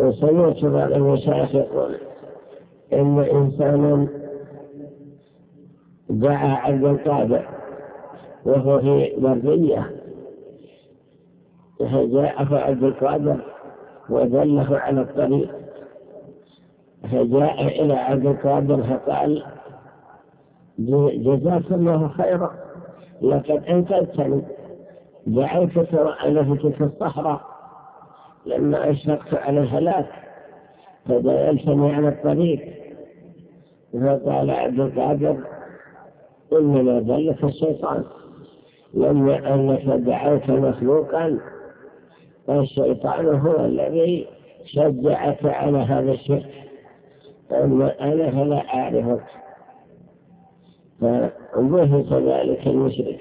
سمعت بعض المشايخ يقول إن إنسانا دعا عبد القادر وهو في بردية، فجاءه عبد القادر ودله على الطريق، فجاء إلى عبد القادر فقال: جزاك الله خيرا، لقد أنقذتني، دعوتك وأنا في تلك الصحراء لما أشفقت على الهلاك فدللتني على الطريق. فقال عبد القادر: إنما دلك الشيطان، لما أنك دعوت مخلوقا الشيطان هو الذي شجعك على هذا الشيء، أما أنا فلا أعرفك. فبهت ذلك المشرك.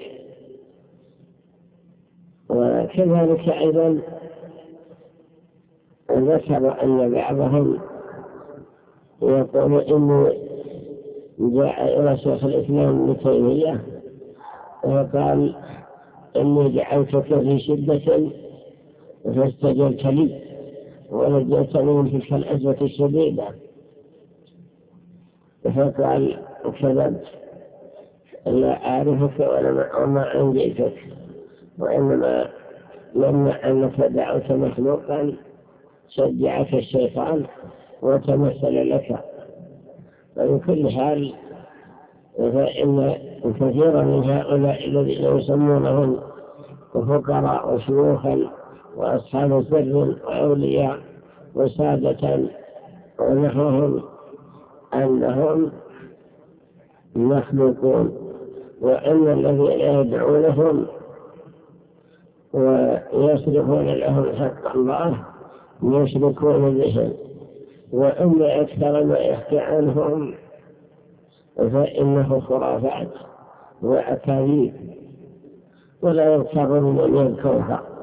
وكذلك أيضا ذكر أن بعضهم يقول إنه جاء إلى شيخ الإسلام ابن تيمية وقال: إني دعوتك في شدة فاستجبت لي ونجيتني من تلك الأزمة الشديدة. فقال: كذبت، لا أعرفك وما أنجيتك، وإنما لما أنك دعوت مخلوقا شجعك الشيطان وتمثل لك. وفي كل حال فإن كثيرا من هؤلاء الذين يسمونهم فقراء وشيوخا وأصحاب سر وأولياء وسادة ونحوهم أنهم مخلوقون، وأن الذين يدعونهم ويصرفون لهم حق الله يشركون بهم، وأن أكثر ما يحكي عنهم فإنه خرافات وأكاذيب ولا يغتر من يذكرها.